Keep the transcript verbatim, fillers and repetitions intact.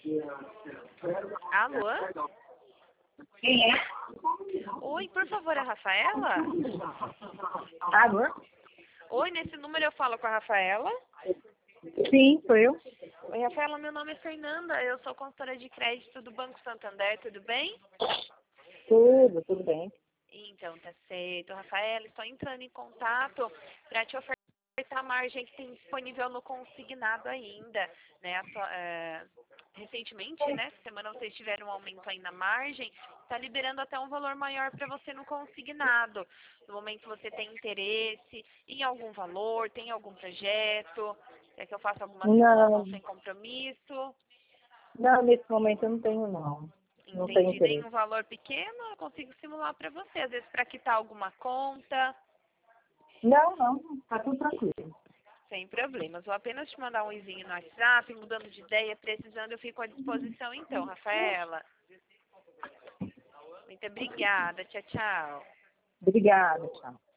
Alô? Quem é? Oi, por favor, é a Rafaela? Alô? Oi, nesse número eu falo com a Rafaela. Sim, sou eu. Oi, Rafaela, meu nome é Fernanda, eu sou consultora de crédito do Banco Santander, tudo bem? Tudo, tudo bem. Então, tá certo. Rafaela, estou entrando em contato para te ofertar a margem que tem disponível no consignado ainda, né? Atua- é, recentemente, né, essa semana vocês tiveram um aumento aí na margem, está liberando até um valor maior para você no consignado. No momento você tem interesse em algum valor, tem algum projeto, quer que eu faça alguma Não, simulação sem compromisso? não, nesse momento eu não tenho, não. Não tenho Entendi. Nem interesse. um valor pequeno, eu consigo simular para você. Às vezes para quitar alguma conta, Não, não, tá tudo tranquilo. sem problemas. Vou apenas te mandar um izinho no WhatsApp, mudando de ideia, precisando, eu fico à disposição então, Rafaela. Muito obrigada. Tchau, tchau. Obrigada, tchau.